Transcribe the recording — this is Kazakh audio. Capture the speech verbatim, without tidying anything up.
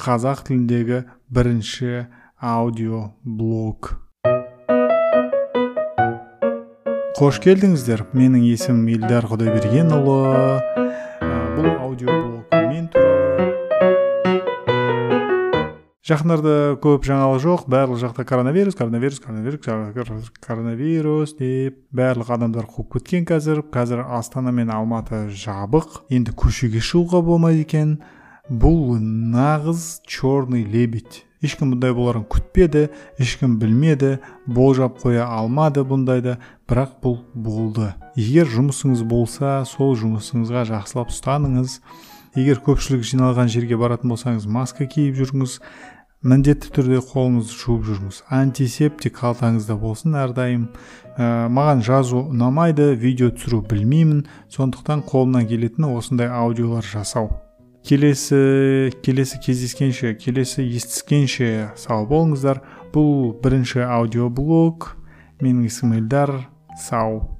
қазақ тіліндегі бірінші аудиоблог. Қош келдіңіздер. Менің есімім Ильдар Құдайбергенұлы. Бұл аудиоблог мен туралы. Жақындарда көп жаңалық жоқ, барлық жақта коронавирус, коронавирус, коронавирус, коронавирус деп барлық адамдар қуып кеткен қазір. Қазір Астана мен Алматы жабық. Енді көшеге шығуға болмайды екен. Бұл нағыз черный лебедь. Ешкім бұндай боларын күтпеді, ешкім білмеді, болжап қоя алмады бұндайды, бірақ бұл болды. Егер жұмысыңыз болса, сол жұмысыңызға жақсылап ұстаныңыз. Егер көпшілік жиналған жерге баратын болсаңыз, маска киіп жүріңіз, міндетті түрде қолыңызды жуып жүріңіз. Антисептик қалтаңызда болсын әрдайым. Ә, маған жазу ұнамайды, видео түсіру білмеймін, сондықтан қолымнан келетіні осындай аудиолар жасау. Келесі, келесі кездескенше, келесі естіскенше сау болыңыздар. Бұл бірінші аудиоблог. Менің есімім Ильдар. Сау.